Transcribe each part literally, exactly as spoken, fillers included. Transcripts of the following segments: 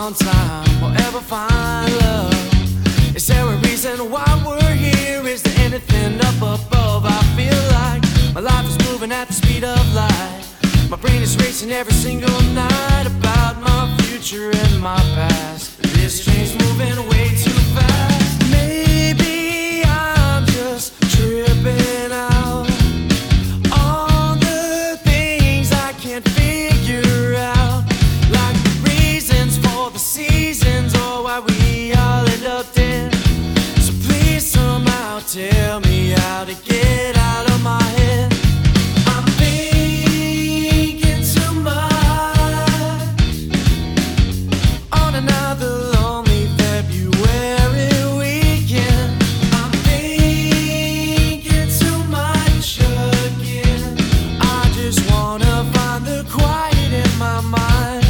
on time we'll ever find love. Is there a reason why we're here? Is there anything up above? I feel like my life is moving at the speed of light. My brain is racing every single night about my future and my past. This train's moving way too fast. Maybe I'm just tripping out on the things I can't figure out, like the reasons for the seasons or why we all end up dead. So please somehow tell me how to get out of my head. I'm thinking too much on another lonely February weekend. I'm thinking too much again. I just wanna find the quiet in my mind.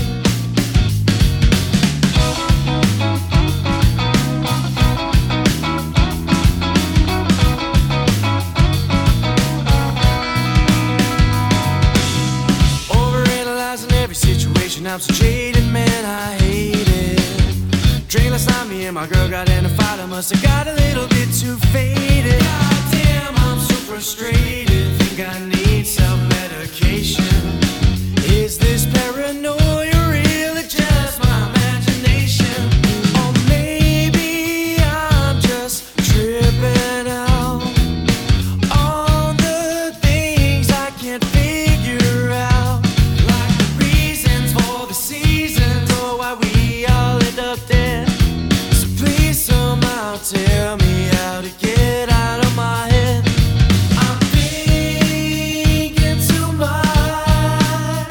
Situation, I'm so jaded, man, I hate it. Drink last night, me and my girl got in a fight. I must have got a little bit too faded. God damn, I'm so frustrated. Think I need some medication. Is this paranoia real or just my imagination? Or maybe I'm just tripping out on the things I can't figure out, like the reasons for the seasons or why we all end up dead. So please somehow tell me how to get out of my head. I'm thinking too much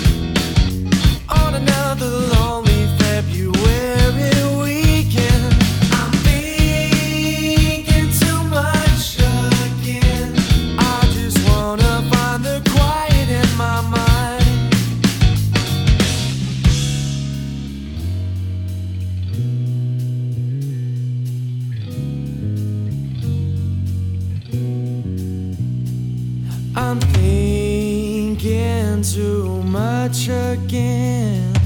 on another lonely February weekend. I'm thinking too much again. I just wanna find the quiet in my mind. I'm thinking too much again.